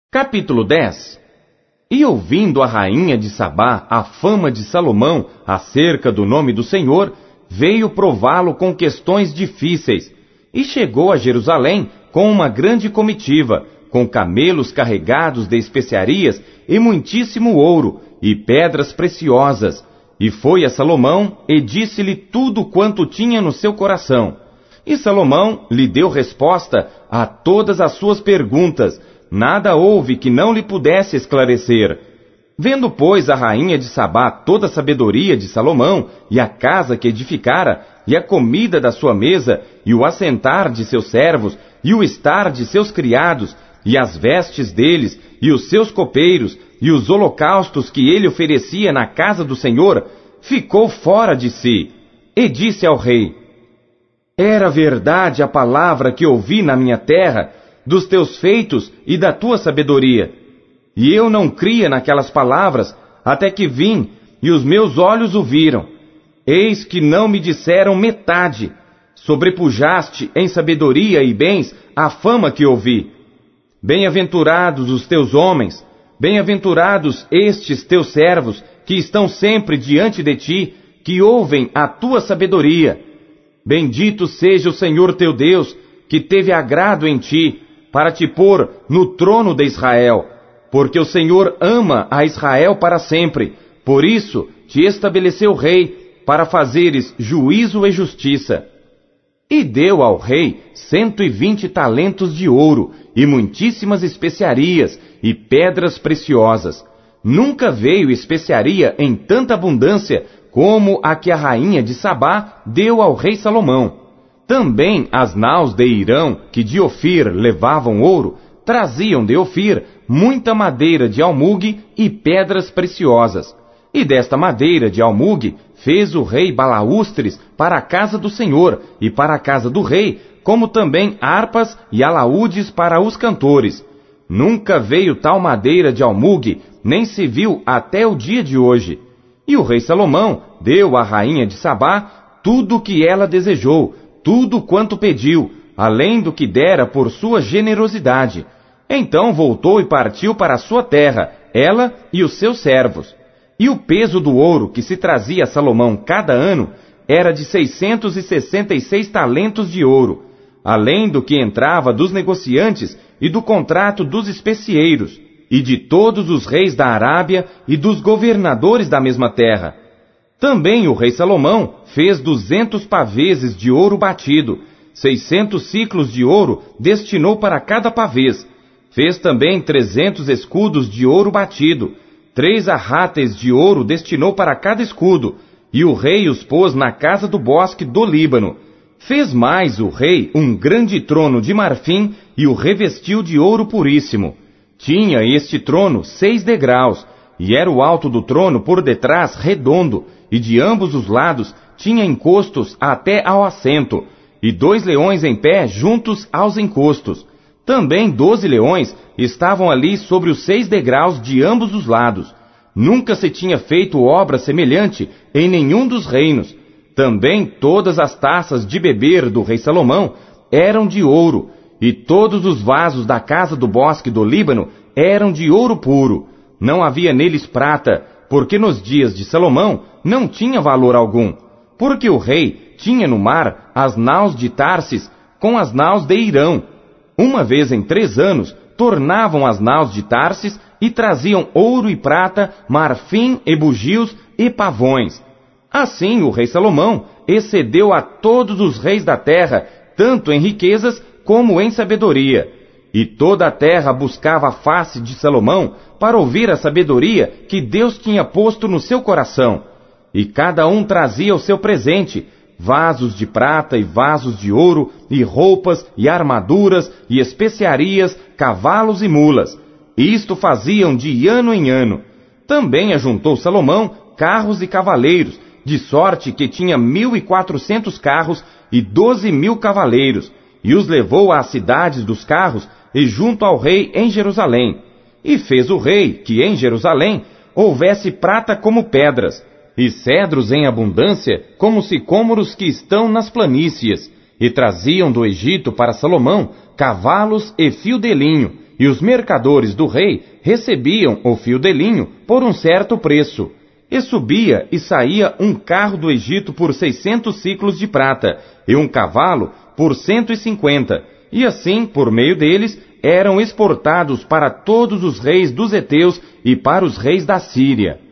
Capítulo 10. E ouvindo a rainha de Sabá a fama de Salomão acerca do nome do Senhor, veio prová-lo com questões difíceis, e chegou a Jerusalém com uma grande comitiva, com camelos carregados de especiarias e muitíssimo ouro e pedras preciosas, e foi a Salomão e disse-lhe tudo quanto tinha no seu coração. E Salomão lhe deu resposta a todas as suas perguntas. Nada houve que não lhe pudesse esclarecer. Vendo, pois, a rainha de Sabá toda a sabedoria de Salomão, e a casa que edificara, e a comida da sua mesa, e o assentar de seus servos, e o estar de seus criados, e as vestes deles, e os seus copeiros, e os holocaustos que ele oferecia na casa do Senhor, ficou fora de si, e disse ao rei: Era verdade a palavra que ouvi na minha terra, dos teus feitos e da tua sabedoria. E eu não cria naquelas palavras, até que vim, e os meus olhos o viram. Eis que não me disseram metade. Sobrepujaste em sabedoria e bens a fama que ouvi. Bem-aventurados os teus homens, bem-aventurados estes teus servos, que estão sempre diante de ti, que ouvem a tua sabedoria. Bendito seja o Senhor teu Deus, que teve agrado em ti, para te pôr no trono de Israel, porque o Senhor ama a Israel para sempre. Por isso te estabeleceu rei, para fazeres juízo e justiça. E deu ao rei 120 talentos de ouro, e muitíssimas especiarias, e pedras preciosas. Nunca veio especiaria em tanta abundância, como a que a rainha de Sabá deu ao rei Salomão. Também as naus de Irão, que de Ofir levavam ouro, traziam de Ofir muita madeira de almugue e pedras preciosas. E desta madeira de almugue fez o rei balaústres para a casa do Senhor e para a casa do rei, como também harpas e alaúdes para os cantores. Nunca veio tal madeira de almugue, nem se viu até o dia de hoje. E o rei Salomão deu à rainha de Sabá tudo o que ela desejou, tudo quanto pediu, além do que dera por sua generosidade. Então voltou e partiu para a sua terra, ela e os seus servos. E o peso do ouro que se trazia a Salomão cada ano era de 666 talentos de ouro, além do que entrava dos negociantes e do contrato dos especieiros, e de todos os reis da Arábia e dos governadores da mesma terra. Também o rei Salomão fez 200 paveses de ouro batido, 600 siclos de ouro destinou para cada pavês. Fez também 300 escudos de ouro batido, 3 arráteis de ouro destinou para cada escudo, e o rei os pôs na casa do bosque do Líbano. Fez mais o rei um grande trono de marfim e o revestiu de ouro puríssimo. Tinha este trono 6 degraus, e era o alto do trono por detrás redondo, e de ambos os lados tinha encostos até ao assento, e 2 leões em pé juntos aos encostos. Também 12 leões estavam ali sobre os 6 degraus de ambos os lados. Nunca se tinha feito obra semelhante em nenhum dos reinos. Também todas as taças de beber do rei Salomão eram de ouro, e todos os vasos da casa do bosque do Líbano eram de ouro puro. Não havia neles prata, porque nos dias de Salomão não tinha valor algum, porque o rei tinha no mar as naus de Tarsis com as naus de Irão. Uma vez em 3 anos, tornavam as naus de Tarsis e traziam ouro e prata, marfim e bugios e pavões. Assim o rei Salomão excedeu a todos os reis da terra, tanto em riquezas como em sabedoria. E toda a terra buscava a face de Salomão para ouvir a sabedoria que Deus tinha posto no seu coração. E cada um trazia o seu presente, vasos de prata e vasos de ouro, e roupas e armaduras e especiarias, cavalos e mulas. Isto faziam de ano em ano. Também ajuntou Salomão carros e cavaleiros, de sorte que tinha 1.400 carros e 12.000 cavaleiros, e os levou às cidades dos carros e junto ao rei em Jerusalém. E fez o rei que em Jerusalém houvesse prata como pedras, e cedros em abundância como sicômoros que estão nas planícies, e traziam do Egito para Salomão cavalos e fio de linho, e os mercadores do rei recebiam o fio de linho por um certo preço. E subia e saía um carro do Egito por 600 siclos de prata, e um cavalo por 150, e assim, por meio deles, eram exportados para todos os reis dos heteus e para os reis da Síria.